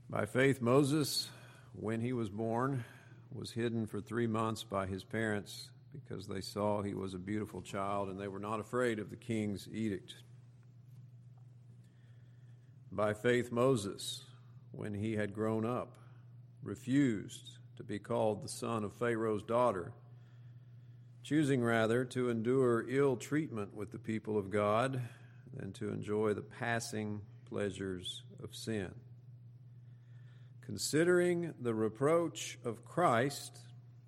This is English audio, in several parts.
By faith, Moses, when he was born, was hidden for 3 months by his parents because they saw he was a beautiful child and they were not afraid of the king's edict. By faith, Moses, when he had grown up, refused to be called the son of Pharaoh's daughter, choosing rather to endure ill treatment with the people of God than to enjoy the passing pleasures of sin. Considering the reproach of Christ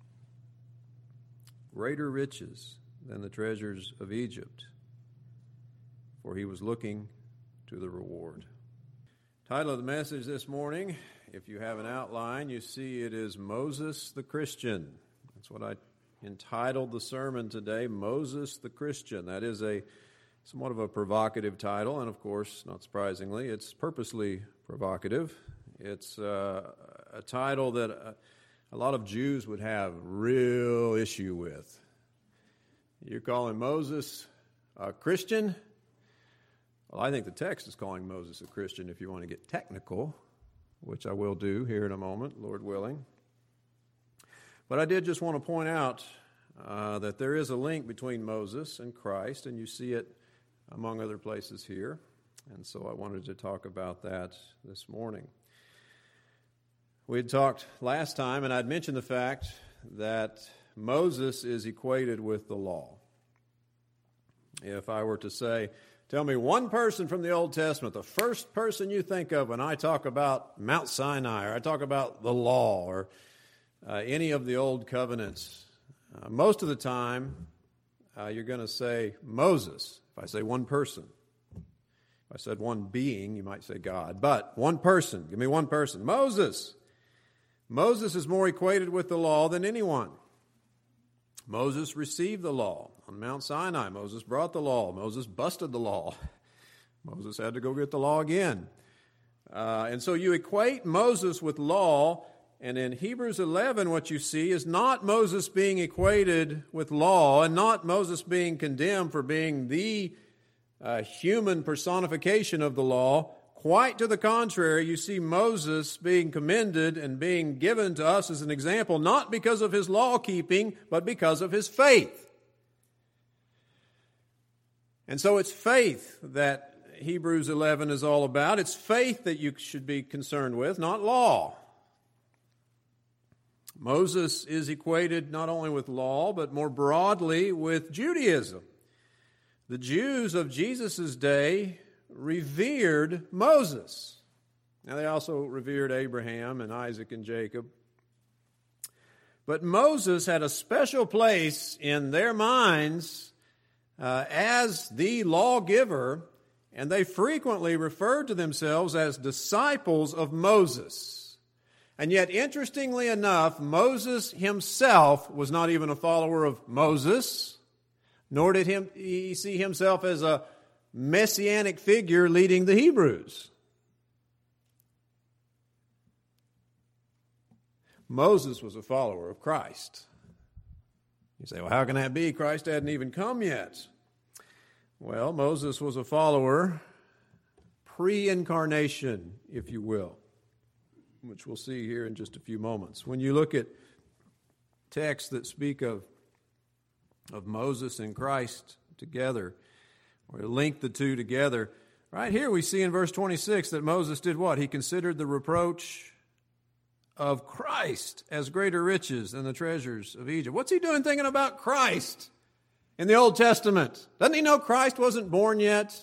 greater riches than the treasures of Egypt, for he was looking to the reward. Title of the message this morning, if you have an outline, you see it is Moses the Christian. That's what I entitled the sermon today, Moses the Christian. That is a somewhat of a provocative title, and of course, not surprisingly, it's purposely provocative. It's a title that a lot of Jews would have real issue with. You're calling Moses a Christian? Well, I think the text is calling Moses a Christian if you want to get technical, which I will do here in a moment, Lord willing. But I did just want to point out that there is a link between Moses and Christ, and you see it among other places here. And so I wanted to talk about that this morning. We had talked last time, and I'd mentioned the fact that Moses is equated with the law. If I were to say, tell me one person from the Old Testament, the first person you think of when I talk about Mount Sinai, or I talk about the law, or any of the old covenants, most of the time you're going to say Moses. If I say one person. If I said one being, you might say God. But one person, give me one person. Moses. Moses is more equated with the law than anyone. Moses received the law on Mount Sinai. Moses brought the law. Moses busted the law. Moses had to go get the law again. And so you equate Moses with law, and in Hebrews 11 what you see is not Moses being equated with law and not Moses being condemned for being the human personification of the law. Quite to the contrary, you see Moses being commended and being given to us as an example, not because of his law-keeping, but because of his faith. And so it's faith that Hebrews 11 is all about. It's faith that you should be concerned with, not law. Moses is equated not only with law, but more broadly with Judaism. The Jews of Jesus' day revered Moses. Now, they also revered Abraham and Isaac and Jacob. But Moses had a special place in their minds as the lawgiver, and they frequently referred to themselves as disciples of Moses. And yet, interestingly enough, Moses himself was not even a follower of Moses, nor did he see himself as a messianic figure leading the Hebrews. Moses was a follower of Christ. You say, well, how can that be? Christ hadn't even come yet. Well, Moses was a follower pre-incarnation, if you will, which we'll see here in just a few moments. When you look at texts that speak of Moses and Christ together, or link the two together, right here we see in verse 26 that Moses did what? He considered the reproach of Christ as greater riches than the treasures of Egypt. What's he doing thinking about Christ in the Old Testament? Doesn't he know Christ wasn't born yet?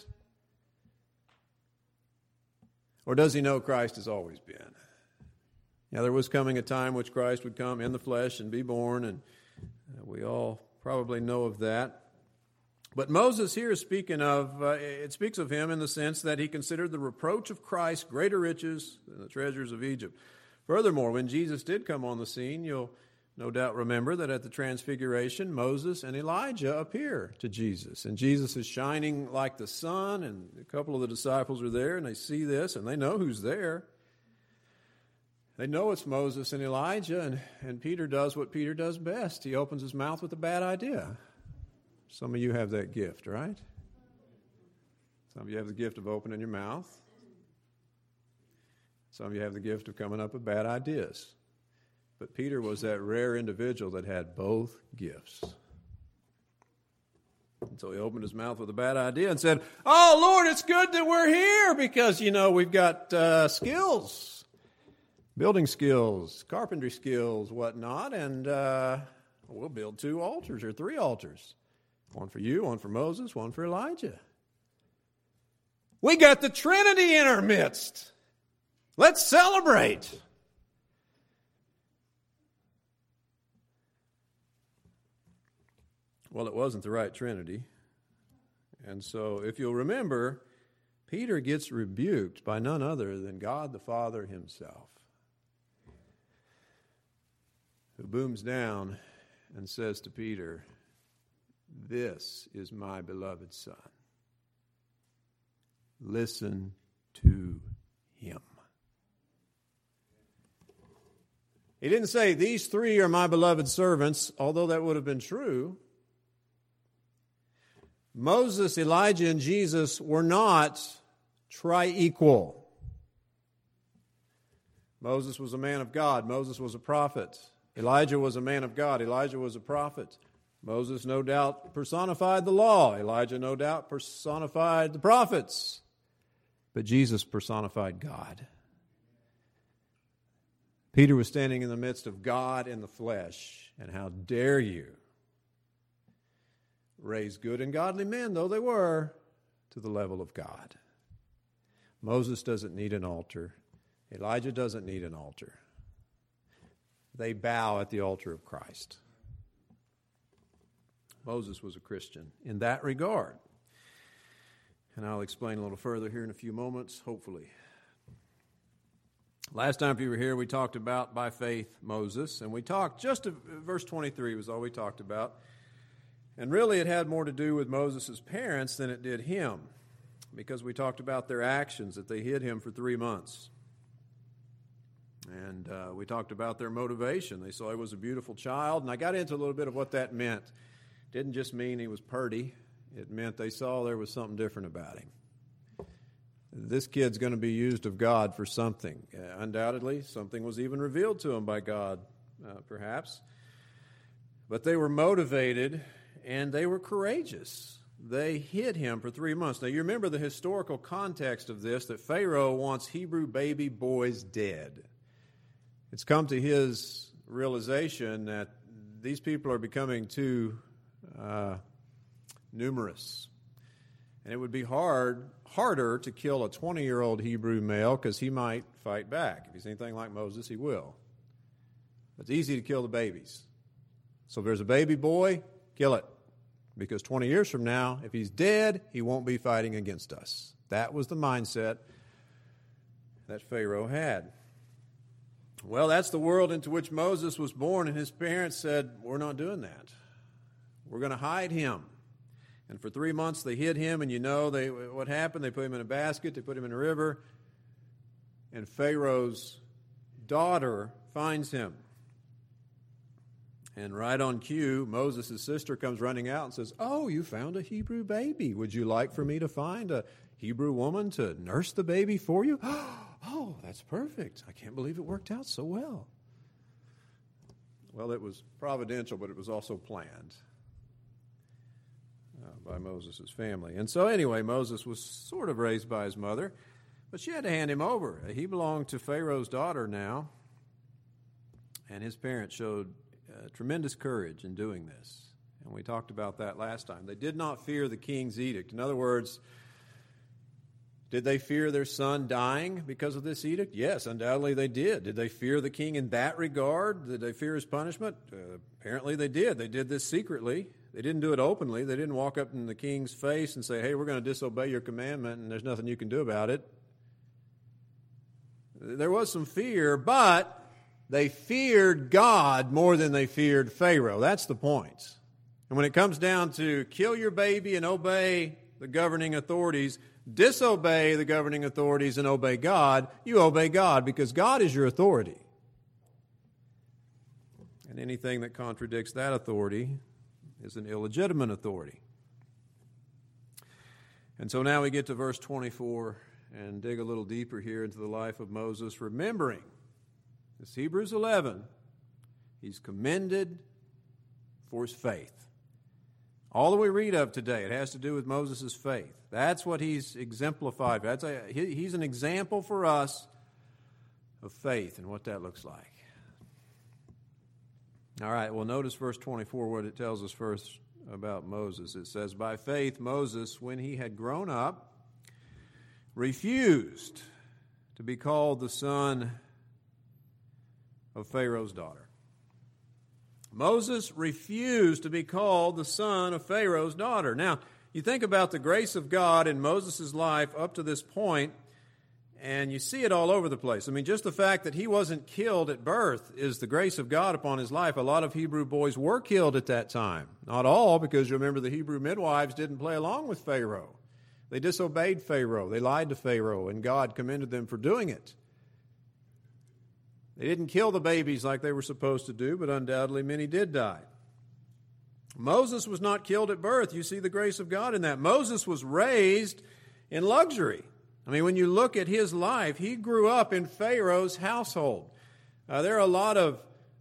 Or does he know Christ has always been? Yeah, there was coming a time which Christ would come in the flesh and be born, and we all probably know of that. But Moses here is speaking of, it speaks of him in the sense that he considered the reproach of Christ greater riches than the treasures of Egypt. Furthermore, when Jesus did come on the scene, you'll no doubt remember that at the Transfiguration, Moses and Elijah appear to Jesus. And Jesus is shining like the sun, and a couple of the disciples are there, and they see this, and they know who's there. They know it's Moses and Elijah, and Peter does what Peter does best. He opens his mouth with a bad idea. Some of you have that gift, right? Some of you have the gift of opening your mouth. Some of you have the gift of coming up with bad ideas. But Peter was that rare individual that had both gifts. And so he opened his mouth with a bad idea and said, "Oh, Lord, it's good that we're here because, we've got skills, building skills, carpentry skills, whatnot, and we'll build 2 altars or 3 altars. One for you, one for Moses, one for Elijah. We got the Trinity in our midst. Let's celebrate." Well, it wasn't the right Trinity. And so, if you'll remember, Peter gets rebuked by none other than God the Father himself, who booms down and says to Peter, "This is my beloved Son. Listen to him." He didn't say, "These 3 are my beloved servants," although that would have been true. Moses, Elijah, and Jesus were not tri-equal. Moses was a man of God. Moses was a prophet. Elijah was a man of God. Elijah was a prophet. Moses no doubt personified the law. Elijah no doubt personified the prophets. But Jesus personified God. Peter was standing in the midst of God in the flesh. And how dare you raise good and godly men, though they were, to the level of God. Moses doesn't need an altar. Elijah doesn't need an altar. They bow at the altar of Christ. Moses was a Christian in that regard. And I'll explain a little further here in a few moments, hopefully. Last time you were here, we talked about, by faith, Moses. And we talked, verse 23 was all we talked about. And really it had more to do with Moses' parents than it did him, because we talked about their actions, that they hid him for 3 months. And we talked about their motivation. They saw he was a beautiful child, and I got into a little bit of what that meant. It didn't just mean he was purty. It meant they saw there was something different about him. This kid's going to be used of God for something. Undoubtedly, something was even revealed to him by God, perhaps. But they were motivated, and they were courageous. They hid him for 3 months. Now, you remember the historical context of this, that Pharaoh wants Hebrew baby boys dead. It's come to his realization that these people are becoming too numerous. And it would be harder to kill a 20-year-old Hebrew male because he might fight back. If he's anything like Moses, he will. But it's easy to kill the babies. So if there's a baby boy, kill it. Because 20 years from now, if he's dead, he won't be fighting against us. That was the mindset that Pharaoh had. Well, that's the world into which Moses was born, and his parents said, "We're not doing that. We're going to hide him." And for 3 months they hid him, and what happened? They put him in a basket, they put him in a river, and Pharaoh's daughter finds him. And right on cue, Moses' sister comes running out and says, "Oh, you found a Hebrew baby. Would you like for me to find a Hebrew woman to nurse the baby for you?" "Oh, that's perfect. I can't believe it worked out so well." Well, it was providential, but it was also planned by Moses' family. And so anyway, Moses was sort of raised by his mother, but she had to hand him over. He belonged to Pharaoh's daughter now, and his parents showed tremendous courage in doing this. And we talked about that last time. They did not fear the king's edict. In other words, did they fear their son dying because of this edict? Yes, undoubtedly they did. Did they fear the king in that regard? Did they fear his punishment? Apparently they did. They did this secretly. They didn't do it openly. They didn't walk up in the king's face and say, "Hey, we're going to disobey your commandment and there's nothing you can do about it." There was some fear, but they feared God more than they feared Pharaoh. That's the point. And when it comes down to kill your baby and obey the governing authorities, disobey the governing authorities and obey God, you obey God because God is your authority. And anything that contradicts that authority is an illegitimate authority. And so now we get to verse 24 and dig a little deeper here into the life of Moses, remembering this Hebrews 11, he's commended for his faith. All that we read of today, it has to do with Moses' faith. That's what he's exemplified. He's an example for us of faith and what that looks like. All right, well, notice verse 24, what it tells us first about Moses. It says, by faith Moses, when he had grown up, refused to be called the son of Pharaoh's daughter. Moses refused to be called the son of Pharaoh's daughter. Now, you think about the grace of God in Moses' life up to this point, and you see it all over the place. I mean, just the fact that he wasn't killed at birth is the grace of God upon his life. A lot of Hebrew boys were killed at that time. Not all, because you remember the Hebrew midwives didn't play along with Pharaoh. They disobeyed Pharaoh. They lied to Pharaoh, and God commended them for doing it. They didn't kill the babies like they were supposed to do, but undoubtedly many did die. Moses was not killed at birth. You see the grace of God in that. Moses was raised in luxury. I mean, when you look at his life, he grew up in Pharaoh's household. There are a lot of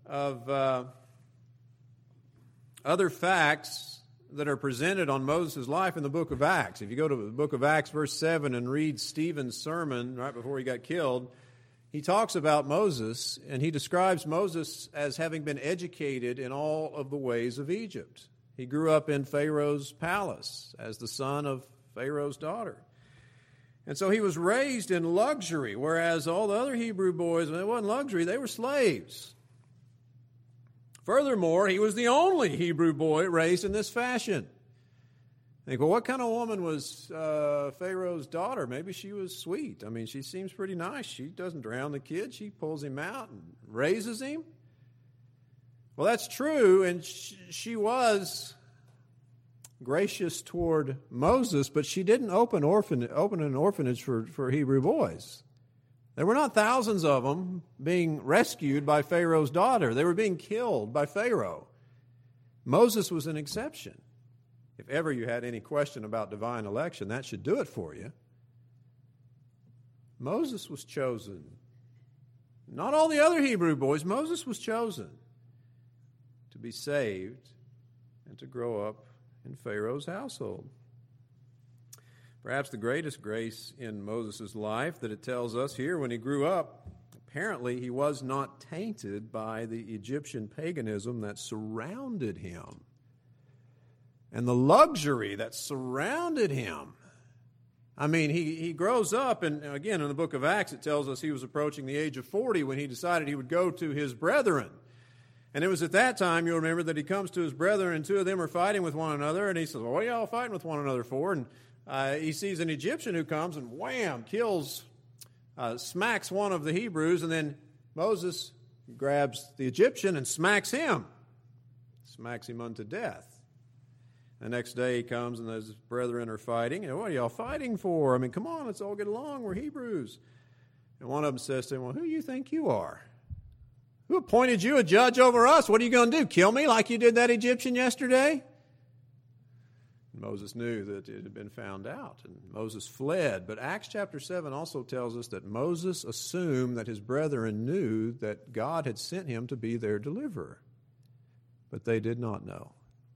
other facts that are presented on Moses' life in the book of Acts. If you go to the book of Acts, verse 7, and read Stephen's sermon right before he got killed, he talks about Moses, and he describes Moses as having been educated in all of the ways of Egypt. He grew up in Pharaoh's palace as the son of Pharaoh's daughter. And so he was raised in luxury, whereas all the other Hebrew boys, it wasn't luxury, they were slaves. Furthermore, he was the only Hebrew boy raised in this fashion. Think, well, what kind of woman was Pharaoh's daughter? Maybe she was sweet. I mean, she seems pretty nice. She doesn't drown the kid. She pulls him out and raises him. Well, that's true, and she was gracious toward Moses, but she didn't open an orphanage for Hebrew boys. There were not thousands of them being rescued by Pharaoh's daughter. They were being killed by Pharaoh. Moses was an exception. If ever you had any question about divine election, that should do it for you. Moses was chosen. Not all the other Hebrew boys. Moses was chosen to be saved and to grow up in Pharaoh's household. Perhaps the greatest grace in Moses' life that it tells us here, when he grew up, apparently he was not tainted by the Egyptian paganism that surrounded him and the luxury that surrounded him. I mean, he grows up, and again, in the book of Acts, it tells us he was approaching the age of 40 when he decided he would go to his brethren. And it was at that time, you'll remember, that he comes to his brethren, and two of them are fighting with one another, and he says, well, what are y'all fighting with one another for? And he sees an Egyptian who comes and wham, smacks one of the Hebrews, and then Moses grabs the Egyptian and smacks him unto death. The next day he comes and his brethren are fighting. And what are y'all fighting for? I mean, come on, let's all get along. We're Hebrews. And one of them says to him, well, who do you think you are? Who appointed you a judge over us? What are you going to do? Kill me like you did that Egyptian yesterday? And Moses knew that it had been found out, and Moses fled. But Acts chapter 7 also tells us that Moses assumed that his brethren knew that God had sent him to be their deliverer. But they did not know.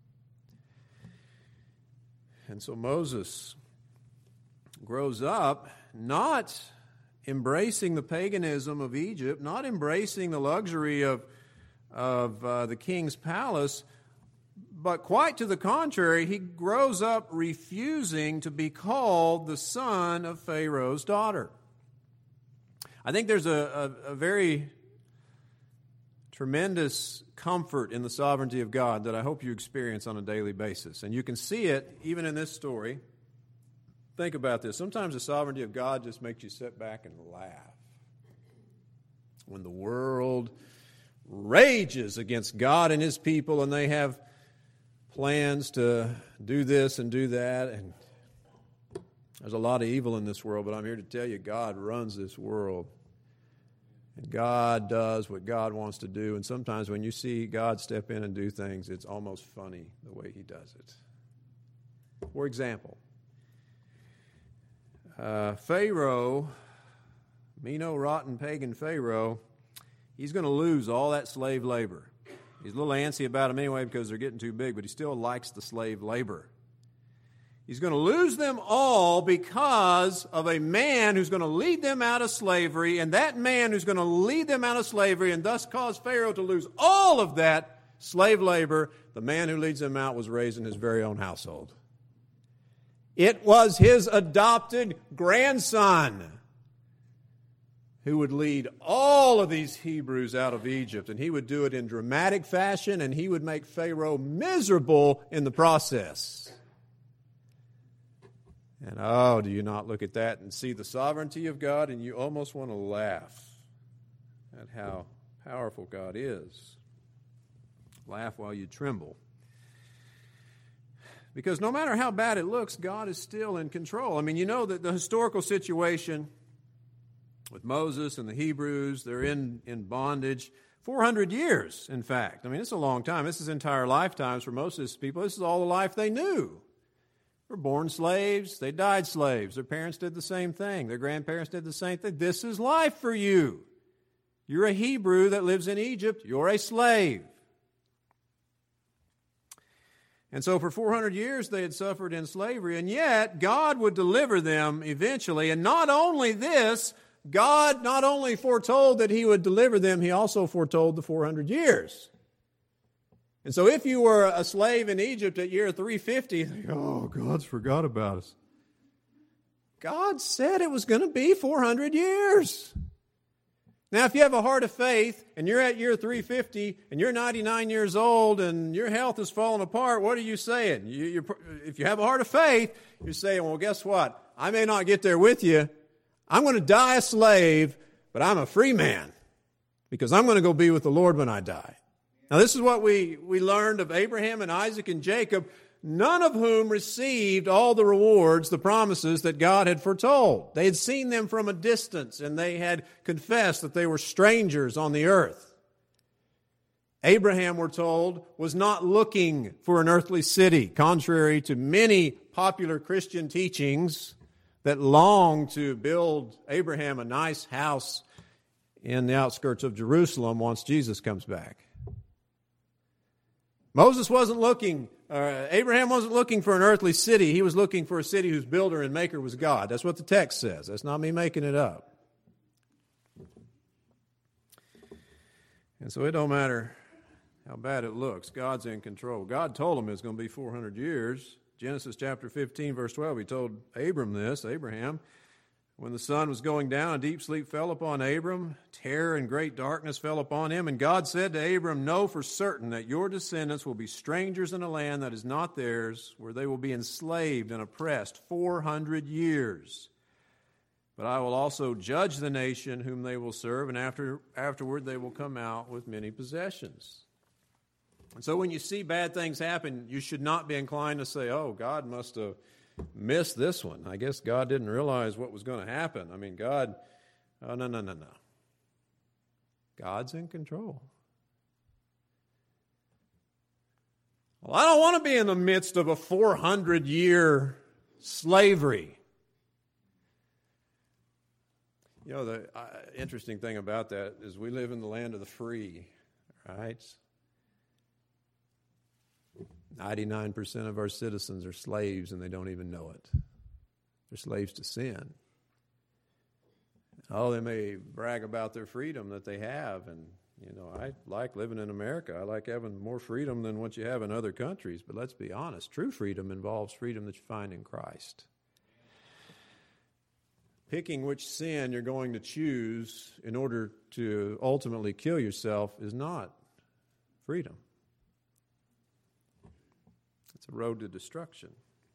And so Moses grows up not embracing the paganism of Egypt, not embracing the luxury of the king's palace, but quite to the contrary, he grows up refusing to be called the son of Pharaoh's daughter. I think there's a very tremendous comfort in the sovereignty of God that I hope you experience on a daily basis. And you can see it even in this story. Think about this. Sometimes the sovereignty of God just makes you sit back and laugh. When the world rages against God and his people, and they have plans to do this and do that, and there's a lot of evil in this world, but I'm here to tell you God runs this world. And God does what God wants to do. And sometimes when you see God step in and do things, it's almost funny the way he does it. For example, Pharaoh, rotten pagan Pharaoh, he's going to lose all that slave labor. He's a little antsy about them anyway because they're getting too big, but he still likes the slave labor. He's going to lose them all because of a man who's going to lead them out of slavery, and that man who's going to lead them out of slavery and thus cause Pharaoh to lose all of that slave labor, the man who leads them out was raised in his very own household. It was his adopted grandson who would lead all of these Hebrews out of Egypt, and he would do it in dramatic fashion, and he would make Pharaoh miserable in the process. And oh, do you not look at that and see the sovereignty of God, and you almost want to laugh at how powerful God is. Laugh while you tremble. Because no matter how bad it looks, God is still in control. I mean, you know that the historical situation with Moses and the Hebrews, they're in bondage 400 years, in fact. I mean, it's a long time. This is entire lifetimes for most of these people. This is all the life they knew. They were born slaves. They died slaves. Their parents did the same thing. Their grandparents did the same thing. This is life for you. You're a Hebrew that lives in Egypt. You're a slave. And so for 400 years they had suffered in slavery, and yet God would deliver them eventually. And not only this, God not only foretold that He would deliver them, He also foretold the 400 years. And so if you were a slave in Egypt at year 350, oh, God's forgot about us. God said it was going to be 400 years. Now, if you have a heart of faith and you're at year 350 and you're 99 years old and your health is falling apart, what are you saying? If you have a heart of faith, you're saying, well, guess what? I may not get there with you. I'm going to die a slave, but I'm a free man because I'm going to go be with the Lord when I die. Now, this is what we learned of Abraham and Isaac and Jacob, none of whom received all the rewards, the promises that God had foretold. They had seen them from a distance, and they had confessed that they were strangers on the earth. Abraham, we're told, was not looking for an earthly city, contrary to many popular Christian teachings that long to build Abraham a nice house in the outskirts of Jerusalem once Jesus comes back. Abraham wasn't looking for an earthly city. He was looking for a city whose builder and maker was God. That's what the text says. That's not me making it up. And so it don't matter how bad it looks. God's in control. God told him it's going to be 400 years. Genesis chapter 15, verse 12, He told Abraham, when the sun was going down, a deep sleep fell upon Abram. Terror and great darkness fell upon him. And God said to Abram, know for certain that your descendants will be strangers in a land that is not theirs, where they will be enslaved and oppressed 400 years. But I will also judge the nation whom they will serve, and afterward they will come out with many possessions. And so when you see bad things happen, you should not be inclined to say, oh, God must have missed this one. I guess God didn't realize what was going to happen. I mean, no. God's in control. Well, I don't want to be in the midst of a 400-year slavery. You know, the interesting thing about that is we live in the land of the free, right? 99% of our citizens are slaves and they don't even know it. They're slaves to sin. Oh, they may brag about their freedom that they have. And, you know, I like living in America. I like having more freedom than what you have in other countries. But let's be honest. True freedom involves freedom that you find in Christ. Picking which sin you're going to choose in order to ultimately kill yourself is not freedom. It's a road to destruction.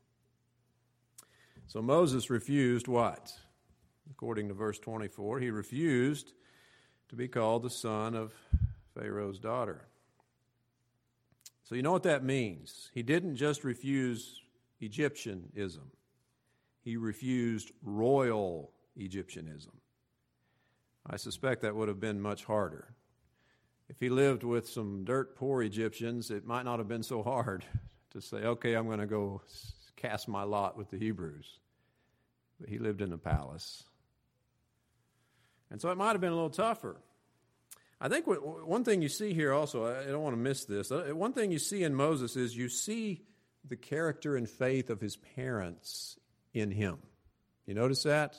So Moses refused what? According to verse 24, he refused to be called the son of Pharaoh's daughter. So you know what that means. He didn't just refuse Egyptianism. He refused royal Egyptianism. I suspect that would have been much harder. If he lived with some dirt poor Egyptians, it might not have been so hard to say, okay, I'm going to go cast my lot with the Hebrews. but he lived in a palace. And so it might have been a little tougher. I think one thing you see here also, I don't want to miss this, one thing you see in Moses is you see the character and faith of his parents in him. You notice that?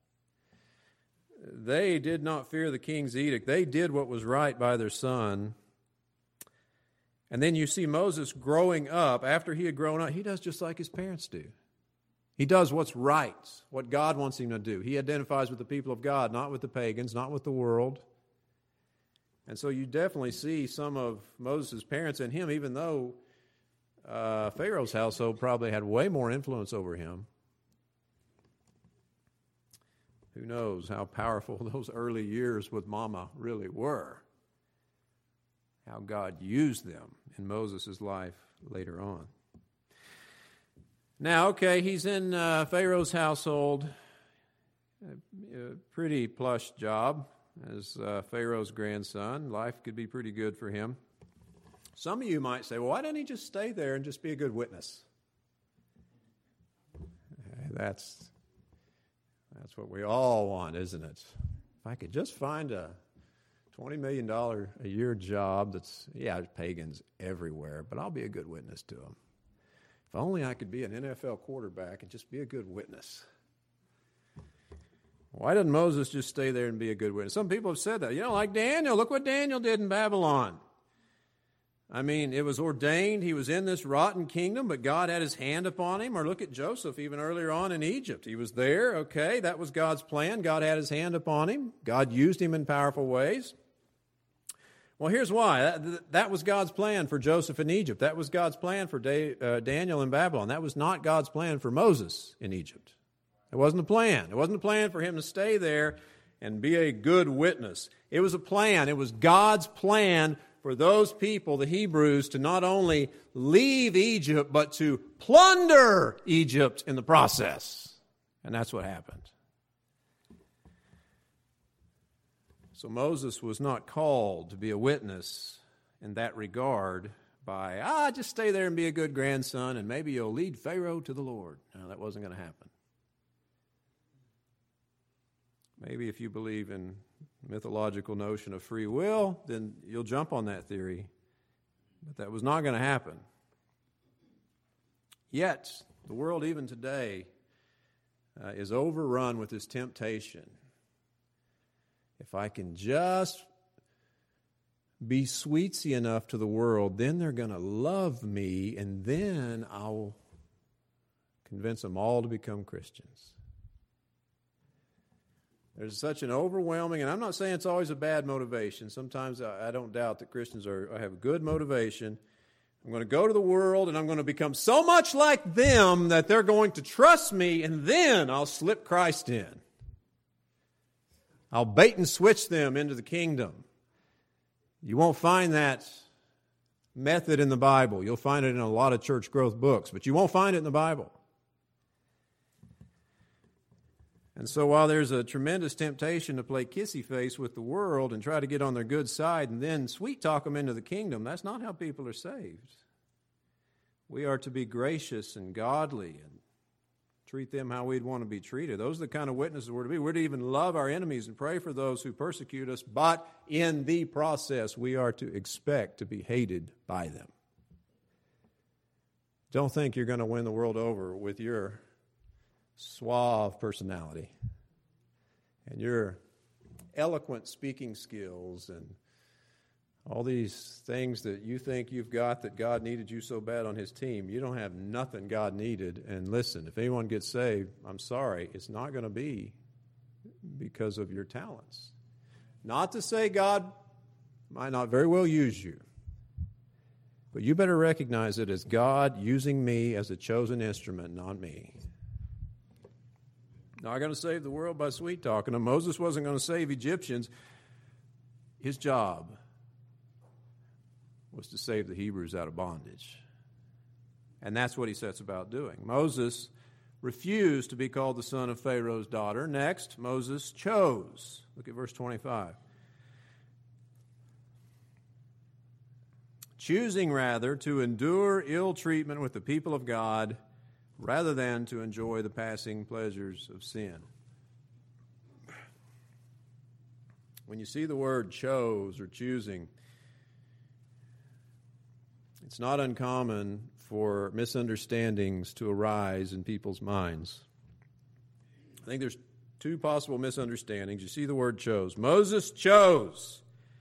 They did not fear the king's edict. They did what was right by their son. And then you see Moses growing up. After he had grown up, he does just like his parents do. He does what's right, what God wants him to do. He identifies with the people of God, not with the pagans, not with the world. And so you definitely see some of Moses' parents in him, even though Pharaoh's household probably had way more influence over him. Who knows how powerful those early years with Mama really were. How God used them in Moses' life later on. Now, okay, he's in Pharaoh's household. A pretty plush job as Pharaoh's grandson. Life could be pretty good for him. Some of you might say, well, why didn't he just stay there and just be a good witness? That's what we all want, isn't it? If I could just find a $20 million a year job that's, there's pagans everywhere, but I'll be a good witness to them. If only I could be an NFL quarterback and just be a good witness. Why didn't Moses just stay there and be a good witness? Some people have said that. Like Daniel. Look what Daniel did in Babylon. I mean, it was ordained. He was in this rotten kingdom, but God had his hand upon him. Or look at Joseph even earlier on in Egypt. He was there. Okay, that was God's plan. God had his hand upon him. God used him in powerful ways. Well, here's why. That was God's plan for Joseph in Egypt. That was God's plan for Daniel in Babylon. That was not God's plan for Moses in Egypt. It wasn't a plan. It wasn't a plan for him to stay there and be a good witness. It was a plan. It was God's plan for those people, the Hebrews, to not only leave Egypt, but to plunder Egypt in the process. And that's what happened. So Moses was not called to be a witness in that regard by, just stay there and be a good grandson and maybe you'll lead Pharaoh to the Lord. No, that wasn't going to happen. Maybe if you believe in mythological notion of free will, then you'll jump on that theory. But that was not going to happen. Yet, the world even today is overrun with this temptation. If I can just be sweetsy enough to the world, then they're going to love me, and then I'll convince them all to become Christians. There's such an overwhelming, and I'm not saying it's always a bad motivation. Sometimes I don't doubt that Christians have good motivation. I'm going to go to the world, and I'm going to become so much like them that they're going to trust me, and then I'll slip Christ in. I'll bait and switch them into the kingdom. You won't find that method in the Bible. You'll find it in a lot of church growth books, but you won't find it in the Bible. And so while there's a tremendous temptation to play kissy face with the world and try to get on their good side and then sweet talk them into the kingdom, that's not how people are saved. We are to be gracious and godly and treat them how we'd want to be treated. Those are the kind of witnesses we're to be. We're to even love our enemies and pray for those who persecute us, but in the process, we are to expect to be hated by them. Don't think you're going to win the world over with your suave personality and your eloquent speaking skills and all these things that you think you've got that God needed you so bad on his team. You don't have nothing God needed. And listen, if anyone gets saved, I'm sorry, it's not going to be because of your talents. Not to say God might not very well use you, but you better recognize it as God using me as a chosen instrument, not me. Not going to save the world by sweet talking them. Moses wasn't going to save Egyptians. His job was to save the Hebrews out of bondage. And that's what he sets about doing. Moses refused to be called the son of Pharaoh's daughter. Next, Moses chose. Look at verse 25. Choosing rather to endure ill treatment with the people of God rather than to enjoy the passing pleasures of sin. When you see the word chose or choosing, it's not uncommon for misunderstandings to arise in people's minds. I think there's two possible misunderstandings. You see the word chose. Moses chose.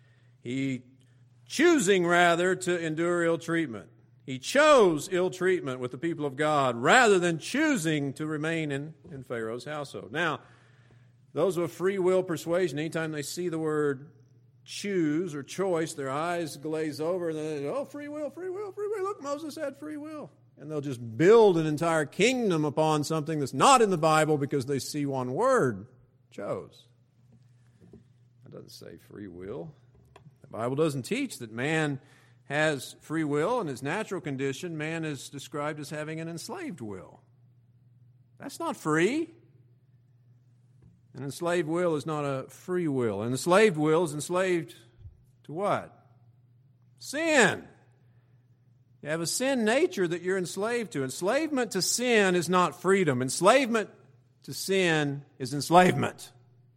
Choosing rather to endure ill treatment. He chose ill treatment with the people of God rather than choosing to remain in Pharaoh's household. Now, those with free will persuasion, anytime they see the word choose or choice, their eyes glaze over and they go, oh, free will, free will, free will. Look, Moses had free will. And they'll just build an entire kingdom upon something that's not in the Bible because they see one word, chose. It doesn't say free will. The Bible doesn't teach that man has free will. In his natural condition, man is described as having an enslaved will. That's not free. An enslaved will is not a free will. An enslaved will is enslaved to what? Sin. You have a sin nature that you're enslaved to. Enslavement to sin is not freedom. Enslavement to sin is enslavement.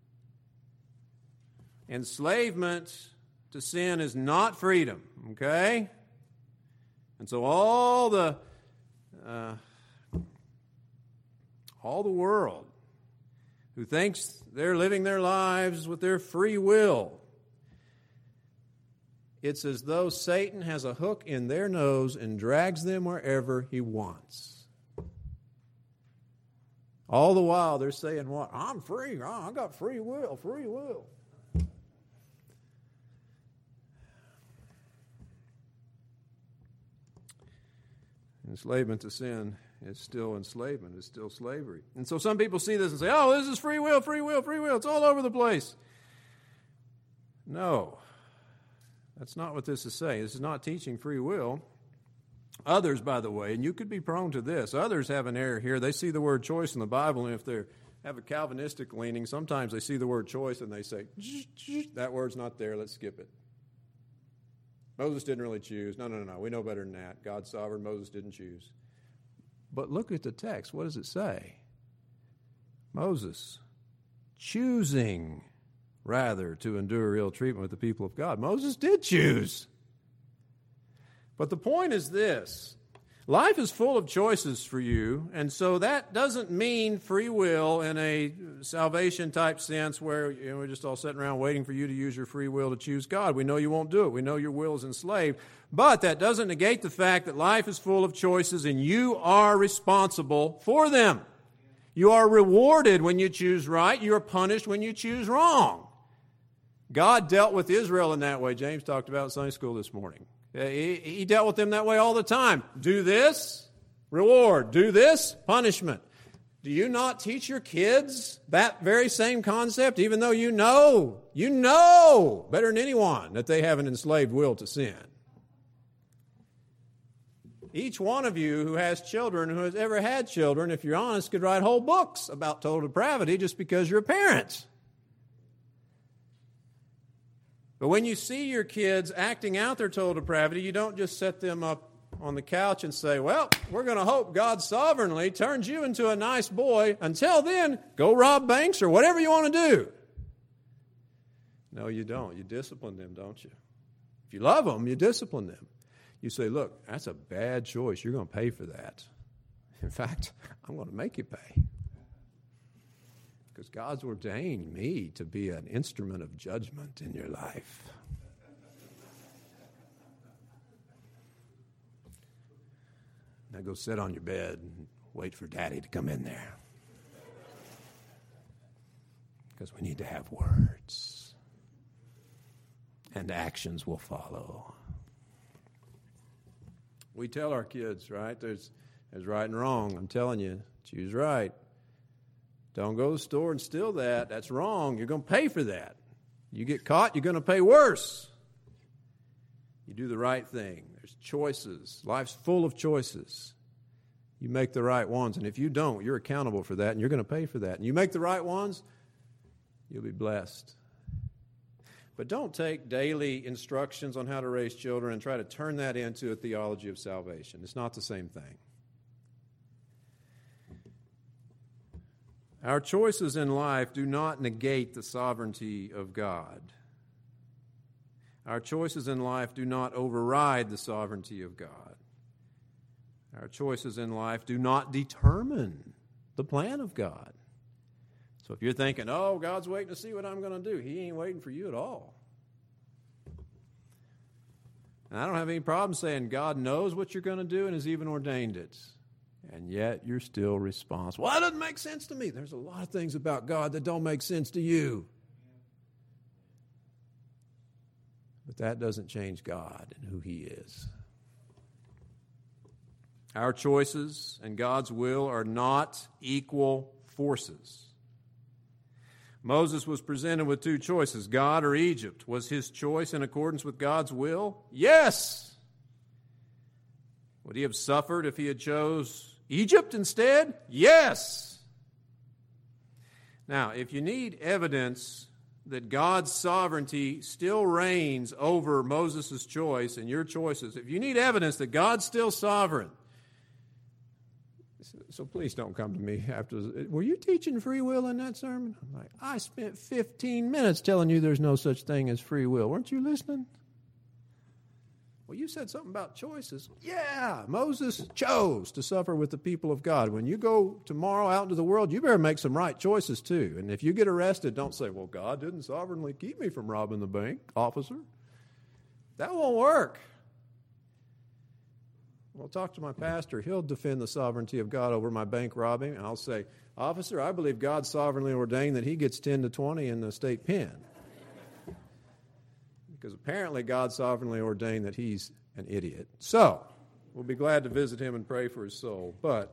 Enslavement to sin is not freedom, okay? And so all the world who thinks they're living their lives with their free will, it's as though Satan has a hook in their nose and drags them wherever he wants. All the while they're saying, what? I'm free. I got free will, free will. Enslavement to sin is still enslavement. It's still slavery. And so some people see this and say, oh, this is free will, free will, free will. It's all over the place. No. That's not what this is saying. This is not teaching free will. Others, by the way, and you could be prone to this, others have an error here. They see the word choice in the Bible, and if they have a Calvinistic leaning, sometimes they see the word choice and they say, that word's not there, let's skip it. Moses didn't really choose. No. We know better than that. God's sovereign. Moses didn't choose. But look at the text. What does it say? Moses choosing rather to endure ill treatment with the people of God. Moses did choose. But the point is this. Life is full of choices for you, and so that doesn't mean free will in a salvation-type sense where we're just all sitting around waiting for you to use your free will to choose God. We know you won't do it. We know your will is enslaved. But that doesn't negate the fact that life is full of choices, and you are responsible for them. You are rewarded when you choose right. You are punished when you choose wrong. God dealt with Israel in that way. James talked about it in Sunday school this morning. He dealt with them that way all the time. Do this, reward. Do this, punishment. Do you not teach your kids that very same concept, even though you know better than anyone that they have an enslaved will to sin? Each one of you who has children, who has ever had children, if you're honest, could write whole books about total depravity just because you're parents. But when you see your kids acting out their total depravity, you don't just set them up on the couch and say, well, we're going to hope God sovereignly turns you into a nice boy. Until then, go rob banks or whatever you want to do. No, you don't. You discipline them, don't you? If you love them, you discipline them. You say, look, that's a bad choice. You're going to pay for that. In fact, I'm going to make you pay. Because God's ordained me to be an instrument of judgment in your life. Now go sit on your bed and wait for Daddy to come in there. Because we need to have words. And actions will follow. We tell our kids, right, there's right and wrong. I'm telling you, choose right. Don't go to the store and steal that. That's wrong. You're going to pay for that. You get caught, you're going to pay worse. You do the right thing. There's choices. Life's full of choices. You make the right ones. And if you don't, you're accountable for that, and you're going to pay for that. And you make the right ones, you'll be blessed. But don't take daily instructions on how to raise children and try to turn that into a theology of salvation. It's not the same thing. Our choices in life do not negate the sovereignty of God. Our choices in life do not override the sovereignty of God. Our choices in life do not determine the plan of God. So if you're thinking, oh, God's waiting to see what I'm going to do, He ain't waiting for you at all. And I don't have any problem saying God knows what you're going to do and has even ordained it. And yet you're still responsible. Well, that doesn't make sense to me. There's a lot of things about God that don't make sense to you. But that doesn't change God and who He is. Our choices and God's will are not equal forces. Moses was presented with two choices, God or Egypt. Was his choice in accordance with God's will? Yes. Would he have suffered if he had chose Egypt instead? Yes. Now, if you need evidence that God's sovereignty still reigns over Moses' choice and your choices, if you need evidence that God's still sovereign, so please don't come to me after, were you teaching free will in that sermon? I'm like, I spent 15 minutes telling you there's no such thing as free will. Weren't you listening? Well, you said something about choices. Yeah, Moses chose to suffer with the people of God. When you go tomorrow out into the world, you better make some right choices too. And if you get arrested, don't say, well, God didn't sovereignly keep me from robbing the bank, officer. That won't work. Well, talk to my pastor. He'll defend the sovereignty of God over my bank robbing. And I'll say, officer, I believe God sovereignly ordained that he gets 10 to 20 in the state pen. Because apparently God sovereignly ordained that he's an idiot. So, we'll be glad to visit him and pray for his soul. But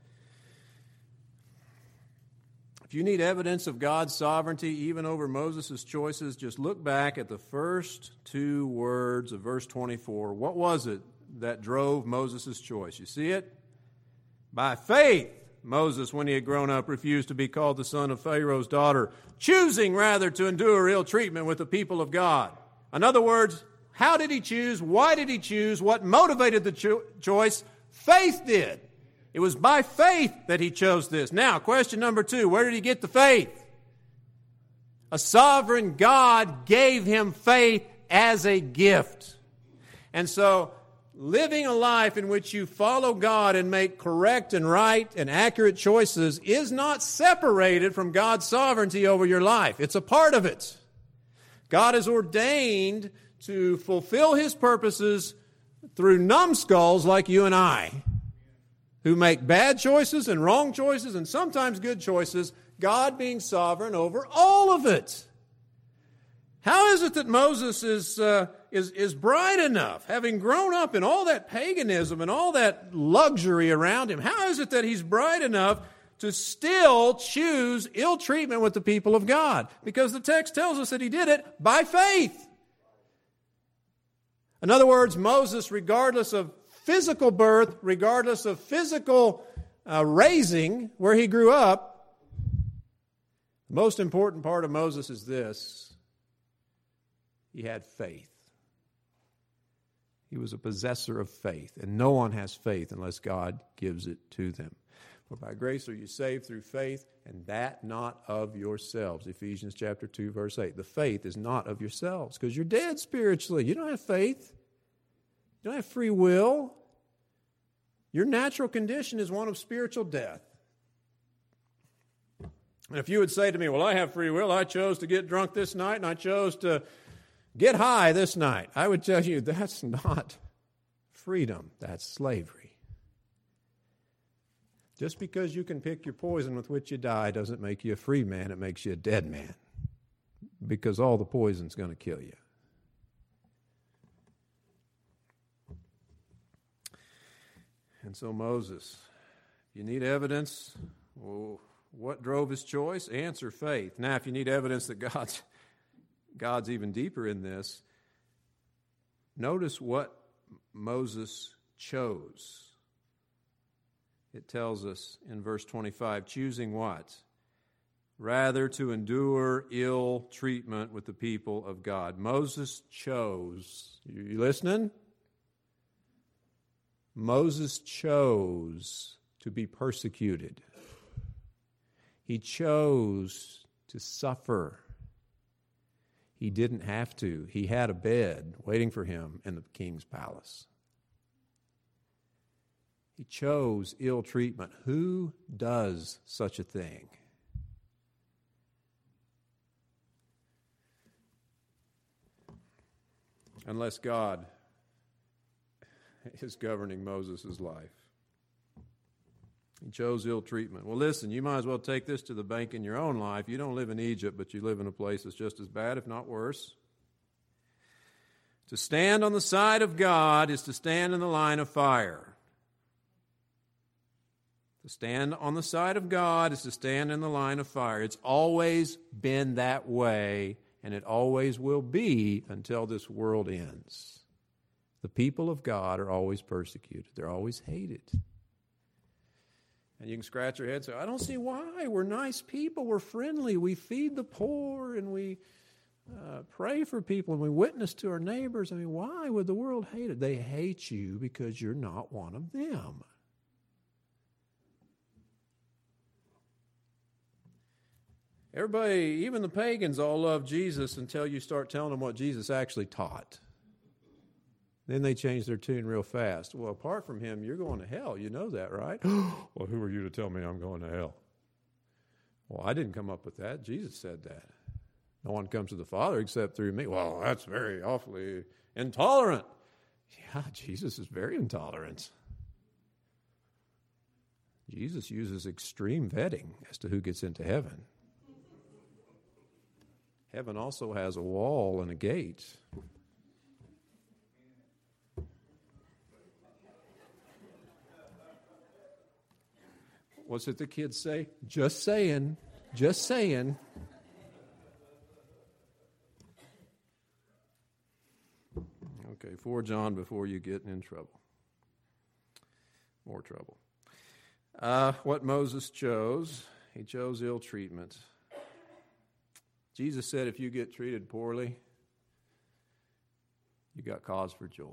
if you need evidence of God's sovereignty, even over Moses' choices, just look back at the first two words of verse 24. What was it that drove Moses' choice? You see it? By faith, Moses, when he had grown up, refused to be called the son of Pharaoh's daughter, choosing rather to endure ill treatment with the people of God. In other words, how did he choose? Why did he choose? What motivated the choice? Faith did. It was by faith that he chose this. Now, question number 2, where did he get the faith? A sovereign God gave him faith as a gift. And so, living a life in which you follow God and make correct and right and accurate choices is not separated from God's sovereignty over your life. It's a part of it. God is ordained to fulfill His purposes through numbskulls like you and I, who make bad choices and wrong choices and sometimes good choices, God being sovereign over all of it. How is it that Moses is bright enough, having grown up in all that paganism and all that luxury around him, how is it that he's bright enough to still choose ill treatment with the people of God? Because the text tells us that he did it by faith. In other words, Moses, regardless of physical birth, regardless of physical raising, where he grew up, the most important part of Moses is this: he had faith. He was a possessor of faith, and no one has faith unless God gives it to them. For by grace are you saved through faith, and that not of yourselves. Ephesians chapter 2, verse 8. The faith is not of yourselves, because you're dead spiritually. You don't have faith. You don't have free will. Your natural condition is one of spiritual death. And if you would say to me, well, I have free will. I chose to get drunk this night, and I chose to get high this night. I would tell you that's not freedom. That's slavery. Just because you can pick your poison with which you die doesn't make you a free man. It makes you a dead man, because all the poison's going to kill you. And so Moses, if you need evidence, well, what drove his choice? Answer: faith. Now, if you need evidence that God's even deeper in this, notice what Moses chose. It tells us in verse 25, choosing what? Rather to endure ill treatment with the people of God. Moses chose. You listening? Moses chose to be persecuted. He chose to suffer. He didn't have to. He had a bed waiting for him in the king's palace. He chose ill treatment. Who does such a thing? Unless God is governing Moses' life. He chose ill treatment. Well, listen, you might as well take this to the bank in your own life. You don't live in Egypt, but you live in a place that's just as bad, if not worse. To stand on the side of God is to stand in the line of fire. To stand on the side of God is to stand in the line of fire. It's always been that way, and it always will be until this world ends. The people of God are always persecuted. They're always hated. And you can scratch your head and say, I don't see why. We're nice people. We're friendly. We feed the poor and we pray for people and we witness to our neighbors. I mean, why would the world hate it? They hate you because you're not one of them. Everybody, even the pagans, all love Jesus until you start telling them what Jesus actually taught. Then they change their tune real fast. Well, apart from him, you're going to hell. You know that, right? Well, who are you to tell me I'm going to hell? Well, I didn't come up with that. Jesus said that. No one comes to the Father except through me. Well, that's very awfully intolerant. Yeah, Jesus is very intolerant. Jesus uses extreme vetting as to who gets into heaven. Heaven also has a wall and a gate. What's it the kids say? Just saying. Just saying. Okay, forge on before you get in trouble. More trouble. What Moses chose, he chose ill treatment. Jesus said if you get treated poorly, you got cause for joy.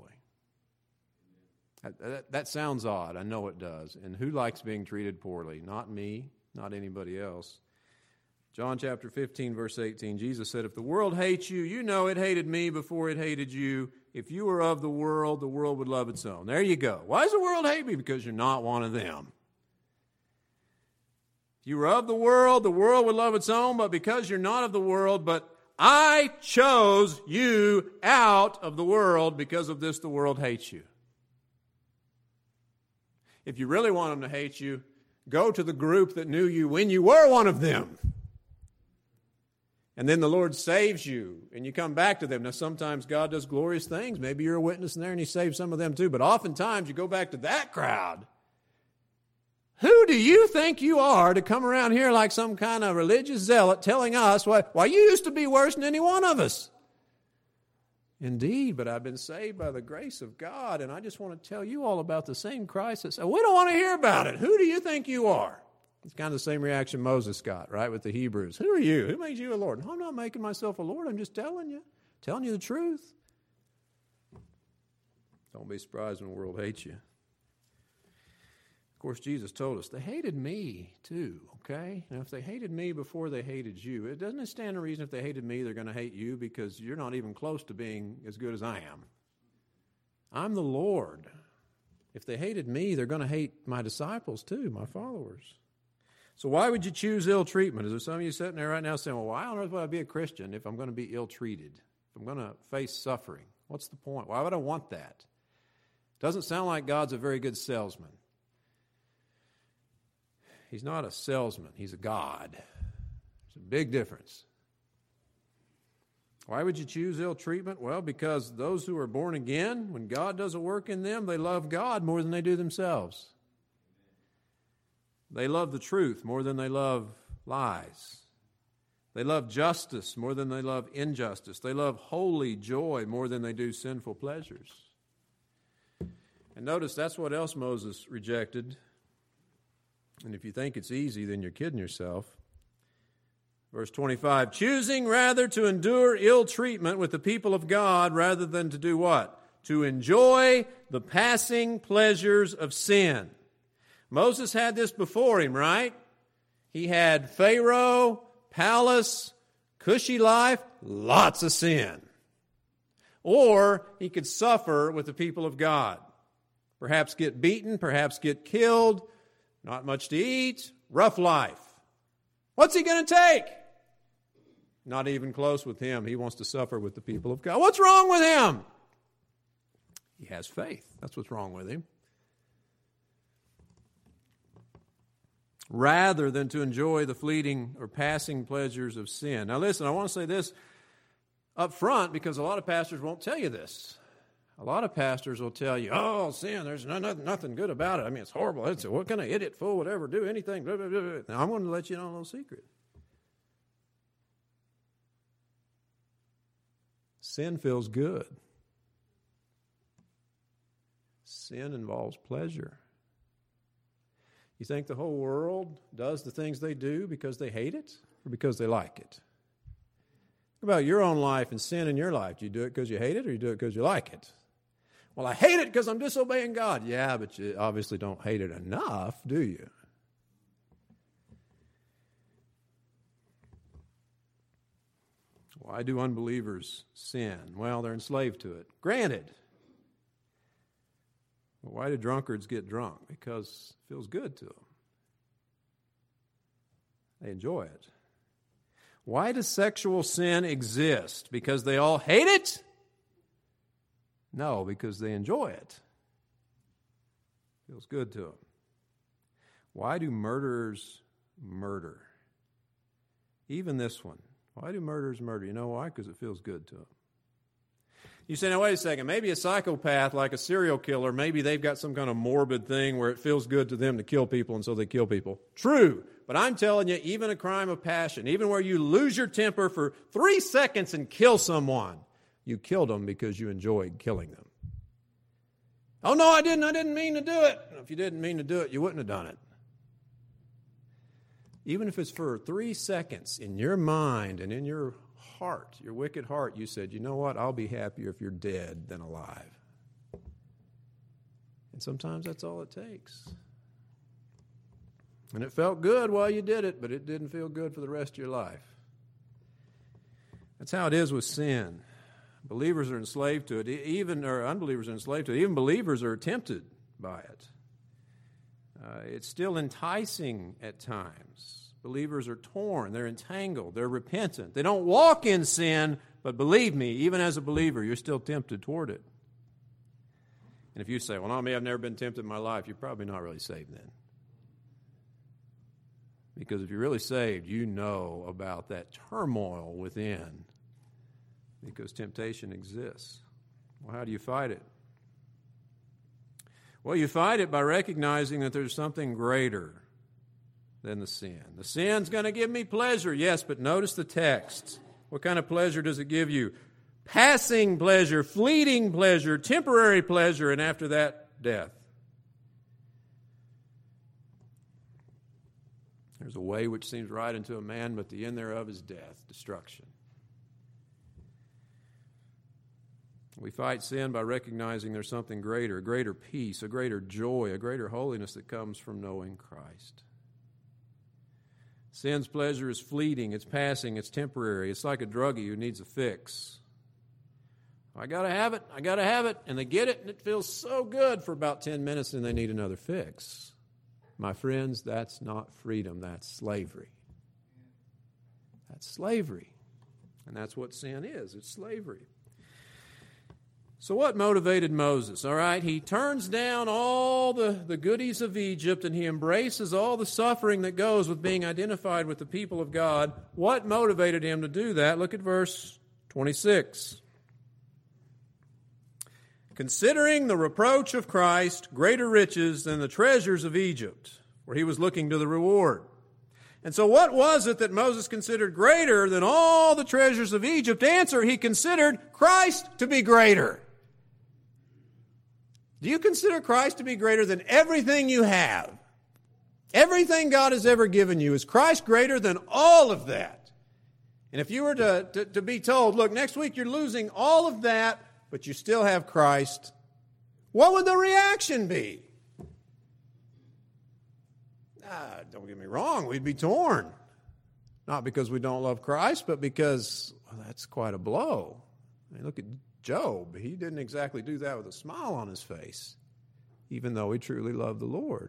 That sounds odd. I know it does. And who likes being treated poorly? Not me, not anybody else. John chapter 15, verse 18, Jesus said, if the world hates you, you know it hated me before it hated you. If you were of the world would love its own. There you go. Why does the world hate me? Because you're not one of them. If you were of the world would love its own, but because you're not of the world, but I chose you out of the world, because of this the world hates you. If you really want them to hate you, go to the group that knew you when you were one of them. And then the Lord saves you, and you come back to them. Now, sometimes God does glorious things. Maybe you're a witness in there, and he saves some of them too. But oftentimes, you go back to that crowd. Who do you think you are to come around here like some kind of religious zealot telling us, why you used to be worse than any one of us? Indeed, but I've been saved by the grace of God, and I just want to tell you all about the same Christ that said, we don't want to hear about it. Who do you think you are? It's kind of the same reaction Moses got, right, with the Hebrews. Who are you? Who made you a Lord? No, I'm not making myself a Lord. I'm just telling you the truth. Don't be surprised when the world hates you. Of course, Jesus told us they hated me too, okay? Now, if they hated me before they hated you, it doesn't stand to reason if they hated me, they're going to hate you because you're not even close to being as good as I am. I'm the Lord. If they hated me, they're going to hate my disciples too, my followers. So why would you choose ill treatment? Is there some of you sitting there right now saying, well, why on earth would I be a Christian if I'm going to be ill-treated? If I'm going to face suffering? What's the point? Why would I want that? Doesn't sound like God's a very good salesman. He's not a salesman. He's a God. There's a big difference. Why would you choose ill treatment? Well, because those who are born again, when God does a work in them, they love God more than they do themselves. They love the truth more than they love lies. They love justice more than they love injustice. They love holy joy more than they do sinful pleasures. And notice that's what else Moses rejected. And if you think it's easy, then you're kidding yourself. Verse 25, choosing rather to endure ill treatment with the people of God rather than to do what? To enjoy the passing pleasures of sin. Moses had this before him, right? He had Pharaoh, palace, cushy life, lots of sin. Or he could suffer with the people of God. Perhaps get beaten, perhaps get killed, not much to eat, rough life. What's he going to take? Not even close with him. He wants to suffer with the people of God. What's wrong with him? He has faith. That's what's wrong with him. Rather than to enjoy the fleeting or passing pleasures of sin. Now listen, I want to say this up front because a lot of pastors won't tell you this. A lot of pastors will tell you, oh, sin, there's nothing good about it. I mean, it's horrible. What kind of idiot, fool, would ever do anything? Blah, blah, blah, blah. Now, I'm going to let you know a little secret. Sin feels good. Sin involves pleasure. You think the whole world does the things they do because they hate it or because they like it? Think about your own life and sin in your life. Do you do it because you hate it or you do it because you like it? Well, I hate it because I'm disobeying God. Yeah, but you obviously don't hate it enough, do you? Why do unbelievers sin? Well, they're enslaved to it. Granted. But why do drunkards get drunk? Because it feels good to them. They enjoy it. Why does sexual sin exist? Because they all hate it? No, because they enjoy it. Feels good to them. Why do murderers murder? Even this one. Why do murderers murder? You know why? Because it feels good to them. You say, now wait a second, maybe a psychopath like a serial killer, maybe they've got some kind of morbid thing where it feels good to them to kill people and so they kill people. True, but I'm telling you, even a crime of passion, even where you lose your temper for 3 seconds and kill someone, you killed them because you enjoyed killing them. Oh no, I didn't mean to do it. If you didn't mean to do it, you wouldn't have done it. Even if it's for 3 seconds in your mind and in your heart, your wicked heart, you said, you know what, I'll be happier if you're dead than alive. And sometimes that's all it takes. And it felt good while you did it, but it didn't feel good for the rest of your life. That's how it is with sin. Believers are enslaved to it, or unbelievers are enslaved to it. Even believers are tempted by it. It's still enticing at times. Believers are torn, they're entangled, they're repentant. They don't walk in sin, but believe me, even as a believer, you're still tempted toward it. And if you say, well, no, me, I've never been tempted in my life, you're probably not really saved then. Because if you're really saved, you know about that turmoil within. Because temptation exists. Well, how do you fight it? Well, you fight it by recognizing that there's something greater than the sin. The sin's going to give me pleasure, yes, but notice the text. What kind of pleasure does it give you? Passing pleasure, fleeting pleasure, temporary pleasure, and after that, death. There's a way which seems right unto a man, but the end thereof is death, destruction. We fight sin by recognizing there's something greater, a greater peace, a greater joy, a greater holiness that comes from knowing Christ. Sin's pleasure is fleeting, it's passing, it's temporary. It's like a druggie who needs a fix. I got to have it, and they get it, and it feels so good for about 10 minutes, and they need another fix. My friends, that's not freedom, that's slavery. That's slavery. And that's what sin is, it's slavery. So what motivated Moses? All right, he turns down all the goodies of Egypt and he embraces all the suffering that goes with being identified with the people of God. What motivated him to do that? Look at verse 26. Considering the reproach of Christ greater riches than the treasures of Egypt, where he was looking to the reward. And so what was it that Moses considered greater than all the treasures of Egypt? Answer, he considered Christ to be greater. Do you consider Christ to be greater than everything you have? Everything God has ever given you, is Christ greater than all of that? And if you were to be told, look, next week you're losing all of that, but you still have Christ, what would the reaction be? Don't get me wrong, we'd be torn. Not because we don't love Christ, but because that's quite a blow. I mean, look at Job. He didn't exactly do that with a smile on his face, even though he truly loved the Lord.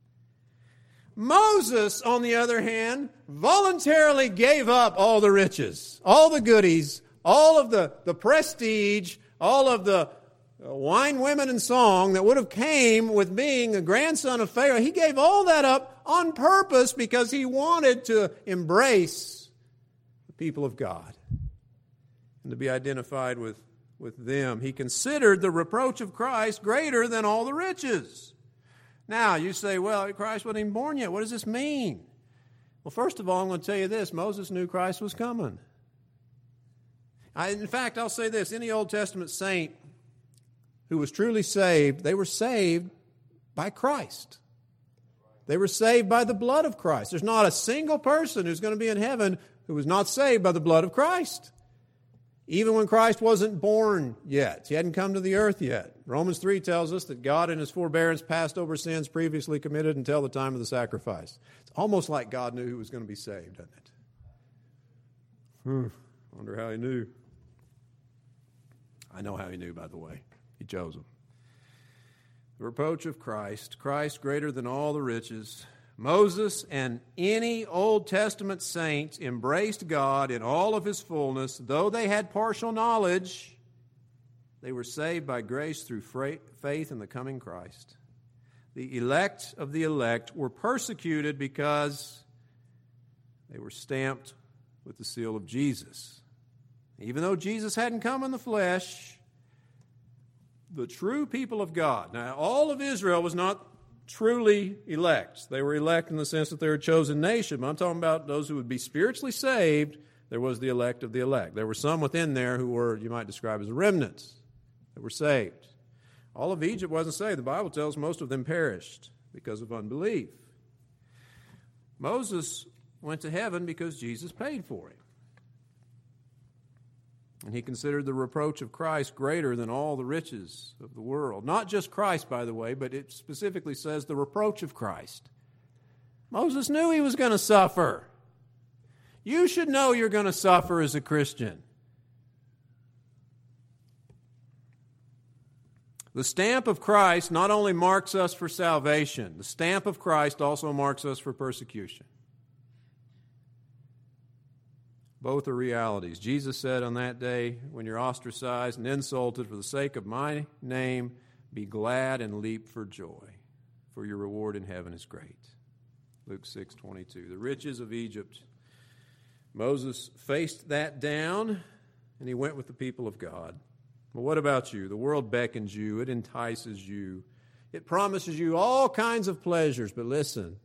Moses, on the other hand, voluntarily gave up all the riches, all the goodies, all of the prestige, all of the wine, women, and song that would have came with being a grandson of Pharaoh. He gave all that up on purpose because he wanted to embrace the people of God and to be identified with them. He considered the reproach of Christ greater than all the riches. Now, you say, well, Christ wasn't even born yet. What does this mean? Well, first of all, I'm going to tell you this. Moses knew Christ was coming. In fact, I'll say this. Any Old Testament saint who was truly saved, they were saved by Christ. They were saved by the blood of Christ. There's not a single person who's going to be in heaven who was not saved by the blood of Christ. Even when Christ wasn't born yet. He hadn't come to the earth yet. Romans 3 tells us that God in His forbearance passed over sins previously committed until the time of the sacrifice. It's almost like God knew who was going to be saved, doesn't it? Wonder how He knew. I know how He knew, by the way. He chose them. The reproach of Christ, Christ greater than all the riches. Moses and any Old Testament saints embraced God in all of His fullness. Though they had partial knowledge, they were saved by grace through faith in the coming Christ. The elect of the elect were persecuted because they were stamped with the seal of Jesus. Even though Jesus hadn't come in the flesh, the true people of God. Now, all of Israel was not truly elect. They were elect in the sense that they were a chosen nation. But I'm talking about those who would be spiritually saved. There was the elect of the elect. There were some within there who were, you might describe as remnants, that were saved. All of Egypt wasn't saved. The Bible tells most of them perished because of unbelief. Moses went to heaven because Jesus paid for him. And he considered the reproach of Christ greater than all the riches of the world. Not just Christ, by the way, but it specifically says the reproach of Christ. Moses knew he was going to suffer. You should know you're going to suffer as a Christian. The stamp of Christ not only marks us for salvation, the stamp of Christ also marks us for persecution. Both are realities. Jesus said on that day, when you're ostracized and insulted for the sake of my name, be glad and leap for joy, for your reward in heaven is great. Luke 6:22. The riches of Egypt. Moses faced that down, and he went with the people of God. Well, what about you? The world beckons you. It entices you. It promises you all kinds of pleasures, but listen,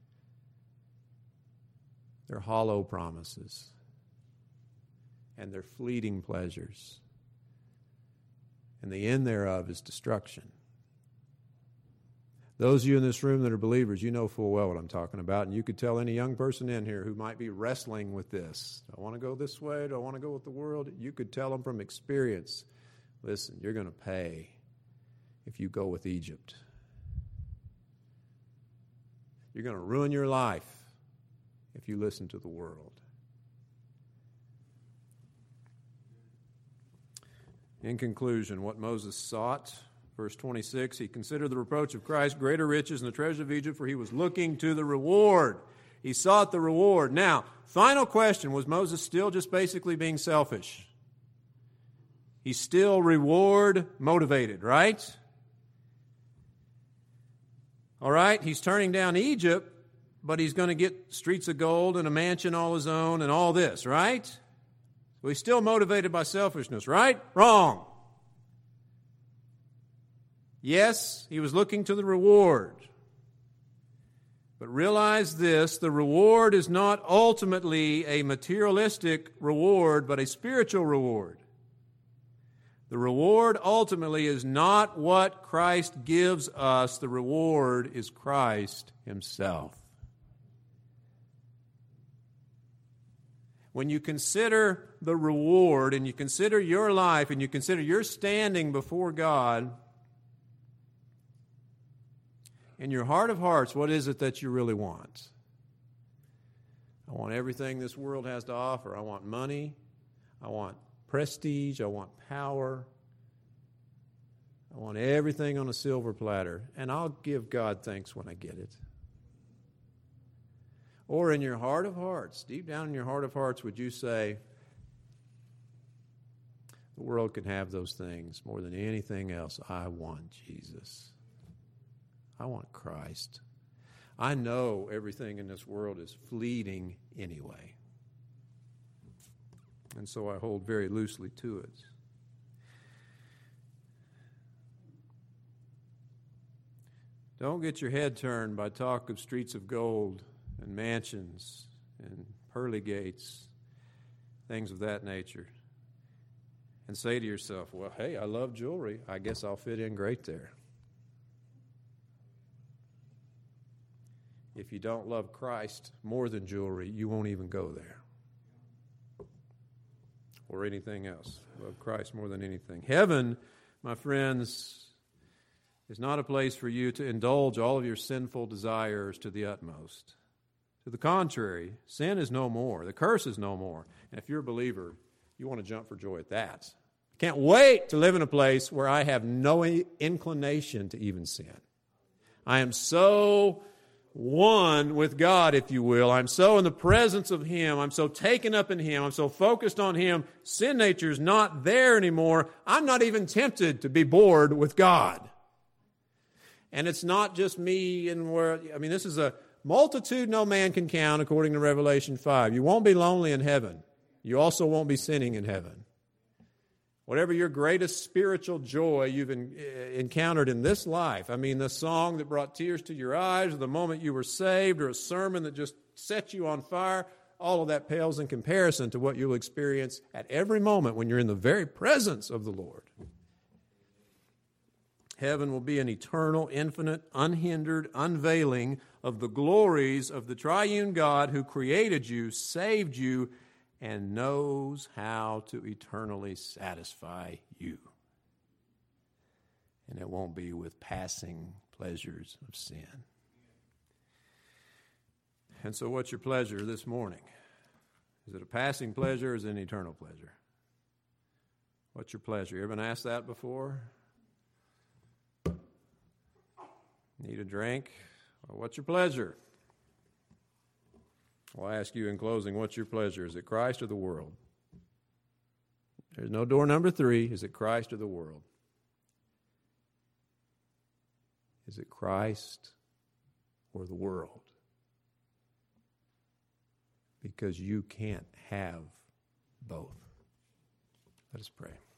they're hollow promises. And they're fleeting pleasures. And the end thereof is destruction. Those of you in this room that are believers, you know full well what I'm talking about. And you could tell any young person in here who might be wrestling with this. Do I want to go this way? Do I want to go with the world? You could tell them from experience, listen, you're going to pay if you go with Egypt. You're going to ruin your life if you listen to the world. In conclusion, what Moses sought, verse 26, he considered the reproach of Christ greater riches than the treasure of Egypt, for he was looking to the reward. He sought the reward. Now, final question, was Moses still just basically being selfish? He's still reward motivated, right? All right, he's turning down Egypt, but he's going to get streets of gold and a mansion all his own and all this, right? So he's still motivated by selfishness, right? Wrong. Yes, he was looking to the reward. But realize this, the reward is not ultimately a materialistic reward, but a spiritual reward. The reward ultimately is not what Christ gives us. The reward is Christ Himself. When you consider the reward and you consider your life and you consider your standing before God, in your heart of hearts, what is it that you really want? I want everything this world has to offer. I want money. I want prestige. I want power. I want everything on a silver platter. And I'll give God thanks when I get it. Or in your heart of hearts, deep down in your heart of hearts, would you say, the world can have those things more than anything else. I want Jesus. I want Christ. I know everything in this world is fleeting anyway. And so I hold very loosely to it. Don't get your head turned by talk of streets of gold and mansions and pearly gates, things of that nature. And say to yourself, well, hey, I love jewelry. I guess I'll fit in great there. If you don't love Christ more than jewelry, you won't even go there. Or anything else. Love Christ more than anything. Heaven, my friends, is not a place for you to indulge all of your sinful desires to the utmost. To the contrary, sin is no more. The curse is no more. And if you're a believer, you want to jump for joy at that. Can't wait to live in a place where I have no inclination to even sin. I am so one with God, if you will. I'm so in the presence of Him. I'm so taken up in Him. I'm so focused on Him. Sin nature's not there anymore. I'm not even tempted to be bored with God. And it's not just me and this is a multitude no man can count, according to Revelation 5. You won't be lonely in heaven. You also won't be sinning in heaven. Whatever your greatest spiritual joy you've encountered in this life, the song that brought tears to your eyes, or the moment you were saved, or a sermon that just set you on fire, all of that pales in comparison to what you'll experience at every moment when you're in the very presence of the Lord. Heaven will be an eternal, infinite, unhindered unveiling of the glories of the triune God who created you, saved you, and knows how to eternally satisfy you. And it won't be with passing pleasures of sin. And so what's your pleasure this morning? Is it a passing pleasure or is it an eternal pleasure? What's your pleasure? You ever been asked that before? Need a drink? Well, what's your pleasure? Well, I ask you in closing, what's your pleasure? Is it Christ or the world? There's no door number 3. Is it Christ or the world? Is it Christ or the world? Because you can't have both. Let us pray.